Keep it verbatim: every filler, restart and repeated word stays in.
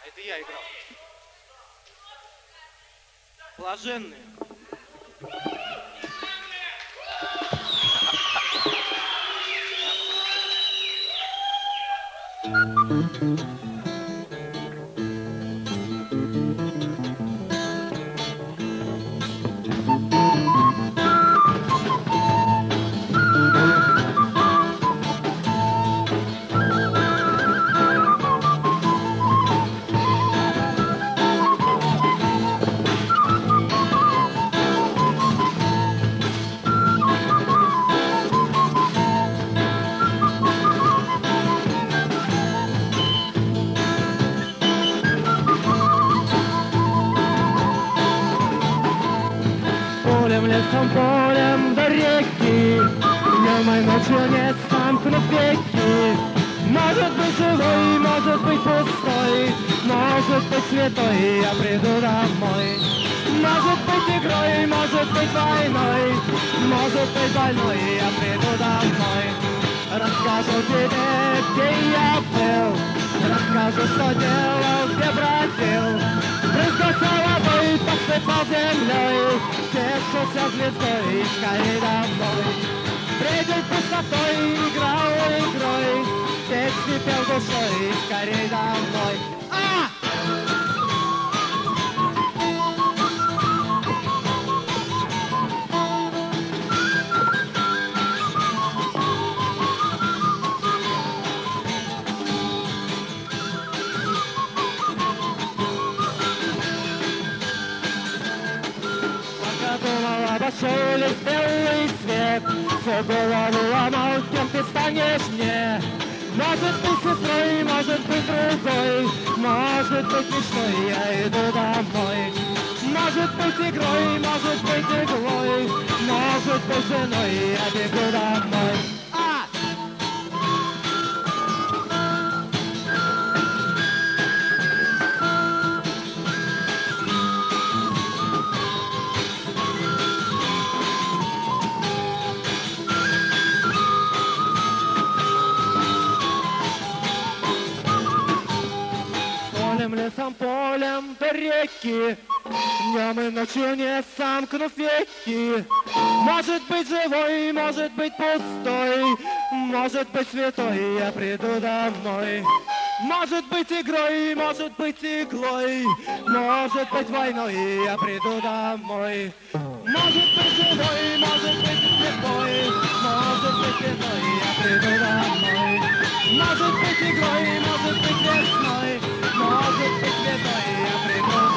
Это я играл. Блаженные. Лесом, полем до реки, днем и ночью не сомкнут веки. Может быть живой, может быть пустой, может быть святой, я приду домой. Может быть игрой, может быть войной, может быть больной, я приду домой. Расскажу тебе, где я был, расскажу, что делал, где бродил. Брызгал головой, посыпал землей, тешился звездой, скорей домой. Бредил пустотой, играл игрой, песни пел душой, скорей домой. А! Обошел лишь белый свет, всю голову ломал, кем ты станешь мне. Может быть сестрой, может быть другой, может быть мечтой, я иду домой. Может быть игрой, может быть иглой, может быть женой, я бегу домой. А! Лесом, полем до реки, днем и ночью не сомкнув веки. Может быть живой, может быть пустой, может быть святой, я приду домой. Может быть игрой, может быть иглой, может быть войной, я приду домой. Может быть живой, может быть святой, может быть святой, я приду домой. Может быть игрой, может быть весной, может быть весной, я приду.